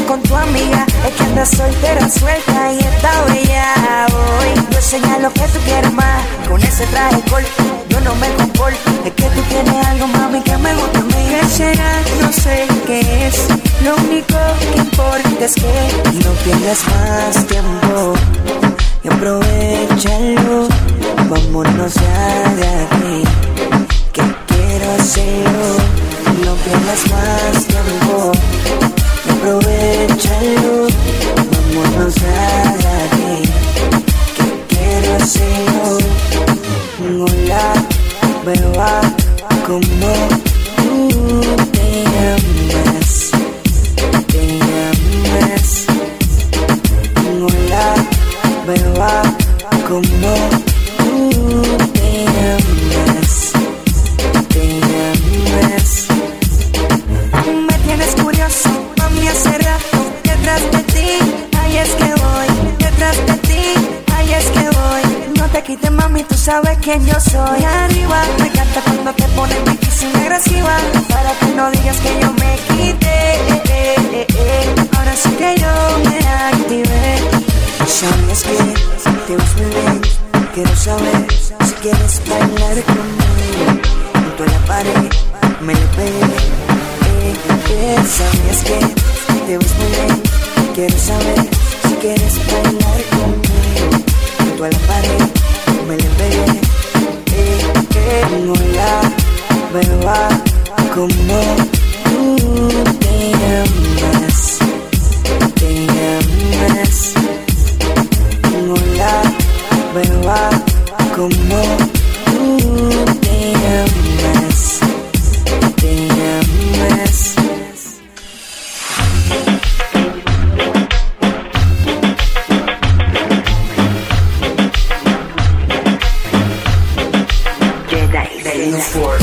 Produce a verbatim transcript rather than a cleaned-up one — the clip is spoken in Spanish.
con tu amiga, es que andas soltera, suelta y está bella hoy. Yo señalo que tú quieres más, con ese traje corto, yo no me comporto. Es que tú tienes algo, mami, que me gusta a mí. ¿Qué será? No sé qué es, lo único que importa es que no pierdas más tiempo y aprovechalo. Vámonos ya de aquí, que quiero hacerlo. No pierdas más tiempo y aprovechalo. Vámonos ya de aquí, que quiero hacerlo. Hola, beba, como tú te llamas, te llamas. Hola, beba, como tú te llamas, te llamas. Me tienes curioso, mami, hace rato detrás de ti. Ahí es que voy, detrás de ti. Ahí es que voy. No te quites, mami, tú sabes quién yo soy. Arriba, me encanta cuando te pones difícil y agresiva, para que no digas que yo me quité. eh, eh, eh, eh. Ahora sí que yo me activé. Sabes que te ves muy bien. Quiero saber si quieres bailar conmigo. Junto a la pared me le pegué. eh, eh. Sabes que te ves muy bien. Quiero saber si quieres bailar conmigo. Junto a la pared me le pegué. eh, eh. Hola, beba, como tú te llamas, te llamas. Hola, beba, como tú te llamas, te llamas. Jedi Force.